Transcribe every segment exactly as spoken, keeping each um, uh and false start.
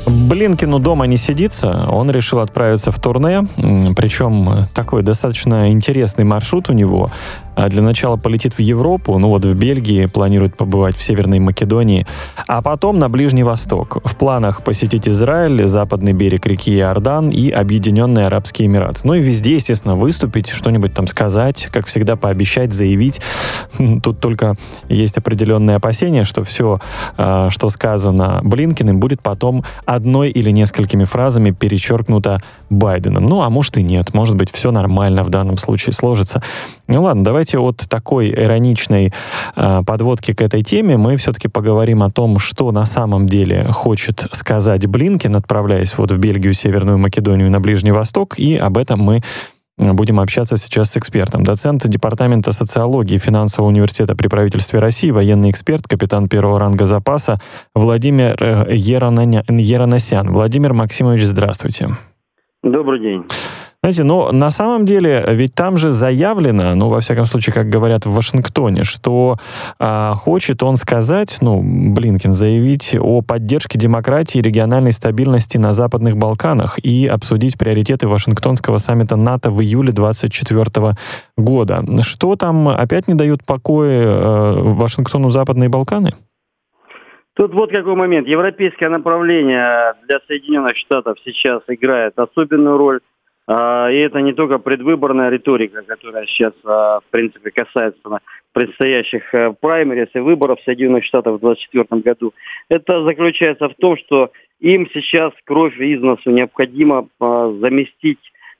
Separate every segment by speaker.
Speaker 1: Блинкену дома не сидится, он решил отправиться в турне, причем такой достаточно интересный маршрут у него. Для начала полетит в Европу, ну вот в Бельгии, планирует побывать в Северной Македонии, а потом на Ближний Восток. В планах посетить Израиль, западный берег реки Иордан и Объединенные Арабские Эмираты. Ну и везде, естественно, выступить, что-нибудь там сказать, как всегда, пообещать, заявить. Тут только есть определенные опасения, что все, что сказано Блинкеном, будет потом одной или несколькими фразами перечеркнуто Байденом. Ну, а может и нет. Может быть, все нормально в данном случае сложится. Ну ладно, давайте от такой ироничной э, подводки к этой теме мы все-таки поговорим о том, что на самом деле хочет сказать Блинкен, отправляясь вот в Бельгию, Северную Македонию, на Ближний Восток, и об этом мы будем общаться сейчас с экспертом. Доцент Департамента социологии Финансового университета при правительстве России, военный эксперт, капитан первого ранга запаса Владимир Ераносян. Владимир Максимович, здравствуйте.
Speaker 2: Добрый день.
Speaker 1: Знаете, но на самом деле ведь там же заявлено, ну, во всяком случае, как говорят в Вашингтоне, что а, хочет он сказать, ну, Блинкен, заявить о поддержке демократии и региональной стабильности на Западных Балканах и обсудить приоритеты Вашингтонского саммита НАТО в июле двадцать четвёртого года. Что там опять не дают покоя э, Вашингтону Западные Балканы?
Speaker 2: Тут вот какой момент. Европейское направление для Соединенных Штатов сейчас играет особенную роль. И это не только предвыборная риторика, которая сейчас, в принципе, касается предстоящих праймерис и выборов Соединенных Штатов в двадцать четвёртом году. Это заключается в том, что им сейчас кровь из носу необходимо заместить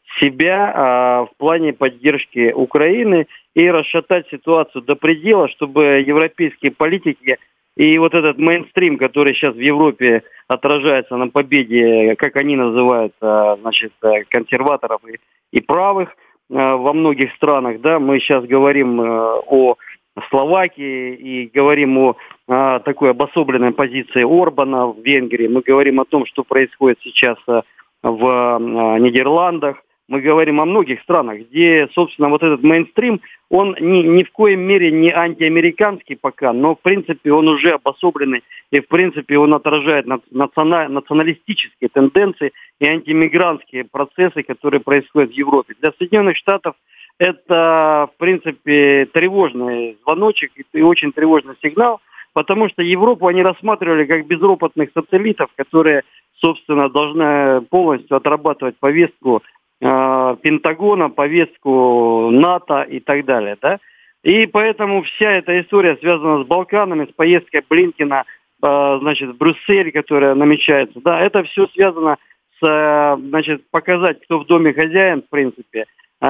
Speaker 2: себя в плане поддержки Украины и расшатать ситуацию до предела, чтобы европейские политики и вот этот мейнстрим, который сейчас в Европе отражается на победе, как они называют, значит, консерваторов и, и правых во многих странах, да, мы сейчас говорим о Словакии и говорим о, о такой обособленной позиции Орбана в Венгрии, мы говорим о том, что происходит сейчас в Нидерландах, мы говорим о многих странах, где, собственно, вот этот мейнстрим, он ни, ни в коем мере не антиамериканский пока, но, в принципе, он уже обособленный, и, в принципе, он отражает национа, националистические тенденции и антимигрантские процессы, которые происходят в Европе. Для Соединенных Штатов это, в принципе, тревожный звоночек и очень тревожный сигнал, потому что Европу они рассматривали как безропотных сателлитов, которые, собственно, должны полностью отрабатывать повестку Пентагона, повестку НАТО и так далее, да. И поэтому вся эта история связана с Балканами, с поездкой Блинкена, значит, в Брюссель, которая намечается, да, это все связано с, значит, показать, кто в доме хозяин, в принципе,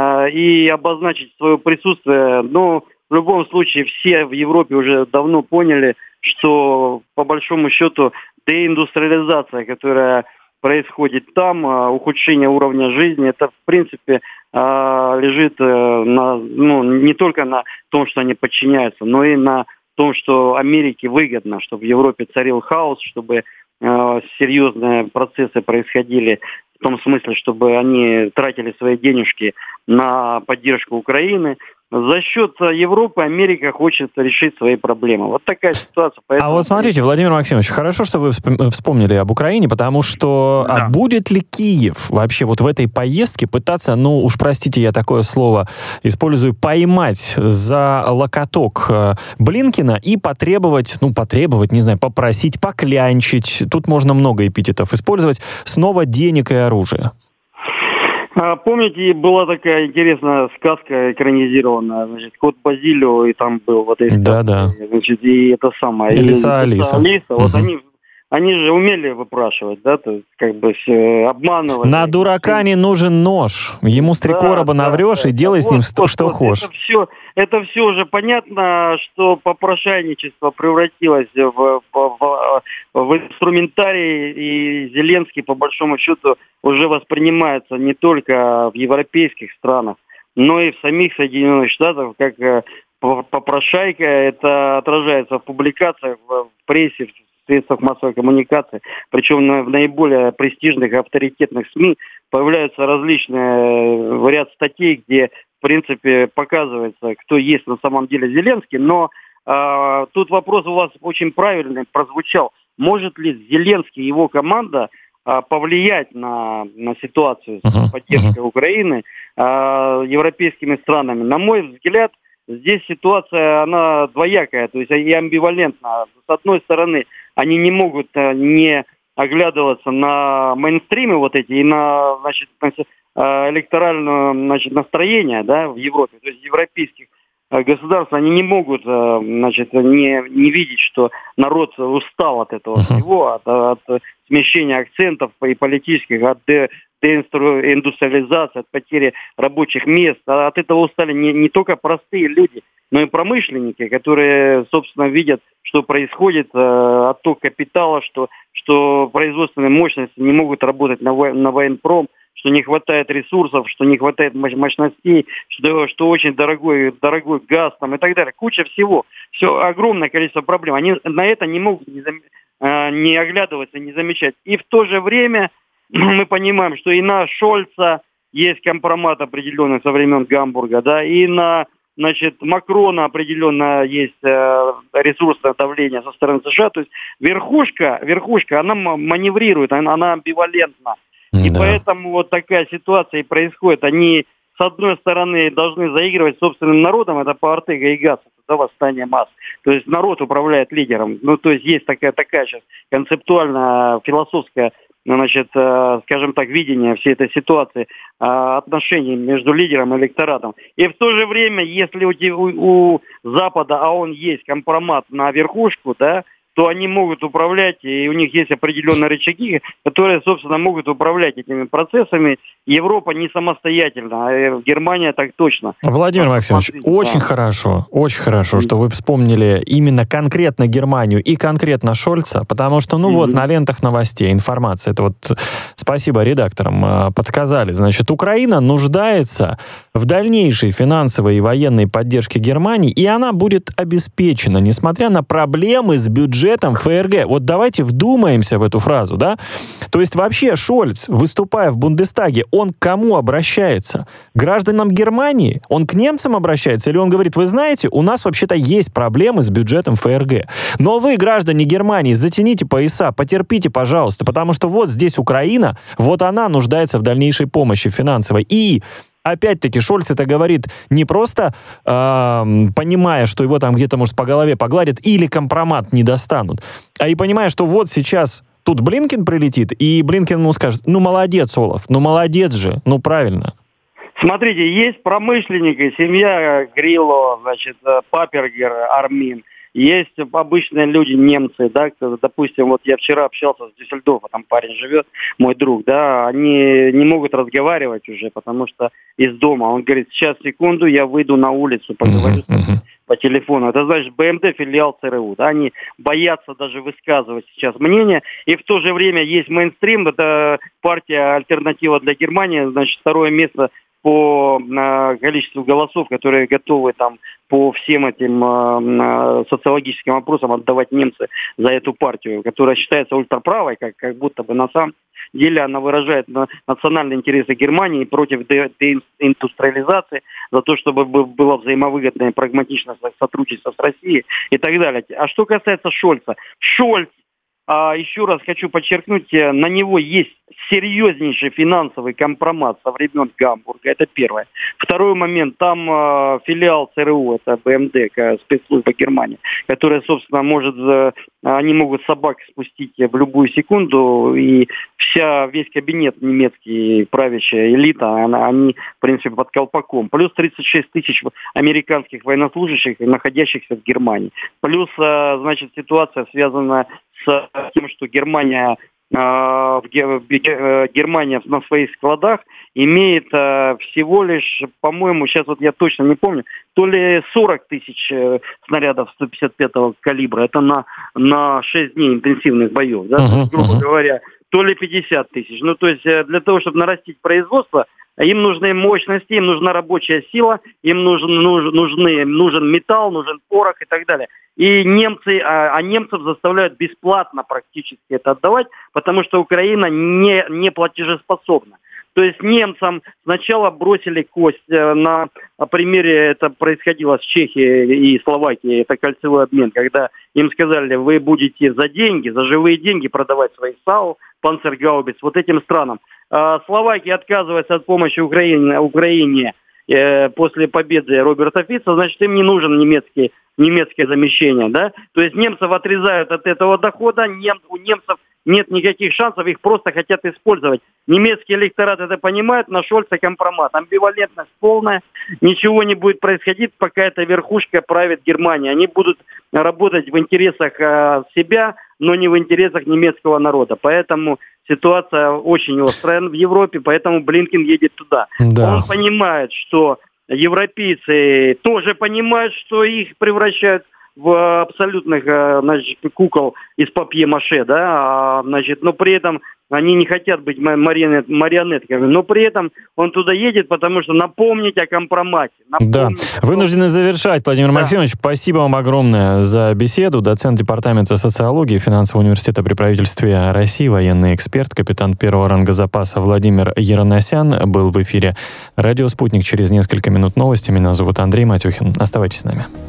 Speaker 2: и обозначить свое присутствие. Но в любом случае все в Европе уже давно поняли, что по большому счету деиндустриализация, которая происходит там, ухудшение уровня жизни, это, в принципе, лежит на, ну, не только на том, что они подчиняются, но и на том, что Америке выгодно, чтобы в Европе царил хаос, чтобы серьезные процессы происходили в том смысле, чтобы они тратили свои денежки на поддержку Украины. За счет Европы Америка хочет решить свои проблемы. Вот такая ситуация.
Speaker 1: Поэтому... А вот смотрите, Владимир Максимович, хорошо, что вы вспомнили об Украине, потому что да. А будет ли Киев вообще вот в этой поездке пытаться, ну уж простите, я такое слово использую, поймать за локоток Блинкена и потребовать, ну потребовать, не знаю, попросить, поклянчить, тут можно много эпитетов использовать, снова денег и оружия?
Speaker 2: Помните, была такая интересная сказка экранизированная, значит, «Кот Базилио», и там был вот этой
Speaker 1: да, да.
Speaker 2: Значит, и это самое.
Speaker 1: Лиса Алиса.
Speaker 2: Алиса.
Speaker 1: Угу.
Speaker 2: Вот они, они же умели выпрашивать, да, то есть как бы обманывать.
Speaker 1: На дурака не нужен нож. Ему с три да, короба да, наврешь да, и делай да, с ним вот, что, что вот, хочешь.
Speaker 2: Это все, это все уже понятно, что попрошайничество превратилось в, в, в инструментарий, и Зеленский, по большому счету, уже воспринимается не только в европейских странах, но и в самих Соединенных Штатах как попрошайка. Это отражается в публикациях, в прессе, в средствах массовой коммуникации, причем в наиболее престижных и авторитетных СМИ появляются различные ряд статей, где, в принципе, показывается, кто есть на самом деле Зеленский, но э, тут вопрос у вас очень правильный прозвучал. Может ли Зеленский и его команда а, повлиять на, на ситуацию с
Speaker 1: uh-huh,
Speaker 2: поддержкой
Speaker 1: uh-huh.
Speaker 2: Украины а, европейскими странами. На мой взгляд, здесь ситуация, она двоякая, то есть и амбивалентна. С одной стороны, они не могут а, не оглядываться на мейнстримы вот эти и на, значит, электоральное, значит, настроение, да, в Европе, то есть европейских государств, они не могут, значит, не, не видеть, что народ устал от этого uh-huh. всего, от, от смещения акцентов и политических, от де, деиндустриализации, от потери рабочих мест. А от этого устали не, не только простые люди, но и промышленники, которые, собственно, видят, что происходит, э, отток капитала, что, что производственные мощности не могут работать на, во, на военпром, что не хватает ресурсов, что не хватает мощностей, что, что очень дорогой, дорогой газ там, и так далее. Куча всего. Все, огромное количество проблем. Они на это не могут не, зам... не оглядываться, не замечать. И в то же время мы понимаем, что и на Шольца есть компромат определенный со времен Гамбурга, да, и на, значит, Макрона определенно есть э, ресурсное давление со стороны США. То есть верхушка, верхушка, она маневрирует, она, она амбивалентна. И да. Поэтому вот такая ситуация и происходит. Они, с одной стороны, должны заигрывать с собственным народом, это по Ортега и Гассу, это восстание масс. То есть народ управляет лидером. Ну, то есть есть такая, такая сейчас концептуальная, философская, значит, э, скажем так, видение всей этой ситуации, э, отношений между лидером и электоратом. И в то же время, если у, у, у Запада, а он есть, компромат на верхушку, да, то они могут управлять, и у них есть определенные рычаги, которые, собственно, могут управлять этими процессами. Европа не самостоятельна, а Германия так точно.
Speaker 1: Владимир Максимович, очень да. хорошо, очень хорошо, что вы вспомнили именно конкретно Германию и конкретно Шольца, потому что, ну mm-hmm. вот, на лентах новостей информация, это вот, спасибо редакторам, подсказали. Значит, Украина нуждается в дальнейшей финансовой и военной поддержке Германии, и она будет обеспечена, несмотря на проблемы с бюджетом ФРГ. Вот давайте вдумаемся в эту фразу, да? То есть вообще Шольц, выступая в Бундестаге, он к кому обращается? К гражданам Германии? Он к немцам обращается? Или он говорит, вы знаете, у нас вообще-то есть проблемы с бюджетом ФРГ. Но вы, граждане Германии, затяните пояса, потерпите, пожалуйста, потому что вот здесь Украина, вот она нуждается в дальнейшей помощи финансовой. И опять-таки, Шольц это говорит не просто э, понимая, что его там где-то, может, по голове погладят или компромат не достанут, а и понимая, что вот сейчас тут Блинкен прилетит, и Блинкен ему скажет, ну, молодец, Олаф, ну, молодец же, ну, правильно.
Speaker 2: Смотрите, есть промышленники, семья Грилло, значит, Папергер, Армин. Есть обычные люди, немцы, да, допустим, вот я вчера общался с Дюссельдорфом, там парень живет, мой друг, да, они не могут разговаривать уже, потому что из дома. Он говорит, сейчас, секунду, я выйду на улицу, поговорю uh-huh, uh-huh. по телефону. Это значит БМД, филиал ЦРУ, да, они боятся даже высказывать сейчас мнение, и в то же время есть мейнстрим, это партия «Альтернатива для Германии», значит, второе место по э, количеству голосов, которые готовы там по всем этим э, социологическим вопросам отдавать немцы за эту партию, которая считается ультраправой, как, как будто бы на самом деле она выражает на, национальные интересы Германии против де, деиндустриализации, за то, чтобы было взаимовыгодное и прагматичное сотрудничество с Россией и так далее. А что касается Шольца, Шольц, А еще раз хочу подчеркнуть, на него есть серьезнейший финансовый компромат со времен Гамбурга. Это первое. Второй момент. Там э, филиал ЦРУ, это БМД, спецслужба Германии, которая, собственно, может... Э, они могут собак спустить в любую секунду, и вся, весь кабинет немецкий, правящая элита, она, они, в принципе, под колпаком. Плюс тридцать шесть тысяч американских военнослужащих, находящихся в Германии. Плюс, э, значит, ситуация связана с тем, что Германия, э, Германия на своих складах имеет э, всего лишь, по-моему, сейчас вот я точно не помню, то ли сорок тысяч э, снарядов сто пятьдесят пятого калибра, это на, на шесть дней интенсивных боев, да, uh-huh, грубо uh-huh. говоря, то ли пятьдесят тысяч. Ну, то есть э, для того, чтобы нарастить производство, им нужны мощности, им нужна рабочая сила, им нужен, нуж, нужны, нужен металл, нужен порох и так далее. И немцы, а, а немцев заставляют бесплатно практически это отдавать, потому что Украина не, не платежеспособна. То есть немцам сначала бросили кость. На примере это происходило с Чехией и Словакией. Это кольцевой обмен, когда им сказали, вы будете за деньги, за живые деньги продавать свои САУ, панцергаубиц вот этим странам. Словакия отказывается от помощи Украине, Украине э, после победы Роберта Фица, значит, им не нужен немецкий, немецкое замещение, да? То есть немцев отрезают от этого дохода, нем, у немцев нет никаких шансов, их просто хотят использовать. Немецкий электорат это понимает, на Шольца компромат. Амбивалентность полная, ничего не будет происходить, пока эта верхушка правит Германией. Они будут работать в интересах э, себя, но не в интересах немецкого народа. Поэтому ситуация очень острая в Европе, поэтому Блинкен едет туда. Да. Он понимает, что европейцы тоже понимают, что их превращают в абсолютных, значит, кукол из папье-маше, да, значит, но при этом они не хотят быть марионет, марионетками, но при этом он туда едет, потому что напомнить о компромате. Напомнить,
Speaker 1: да,
Speaker 2: что...
Speaker 1: вынуждены завершать, Владимир
Speaker 2: да.
Speaker 1: Максимович. Спасибо вам огромное за беседу. Доцент Департамента социологии Финансового университета при правительстве России, военный эксперт, капитан первого ранга запаса Владимир Ераносян был в эфире «Радио Спутник». Через несколько минут новости. Меня зовут Андрей Матюхин. Оставайтесь с нами.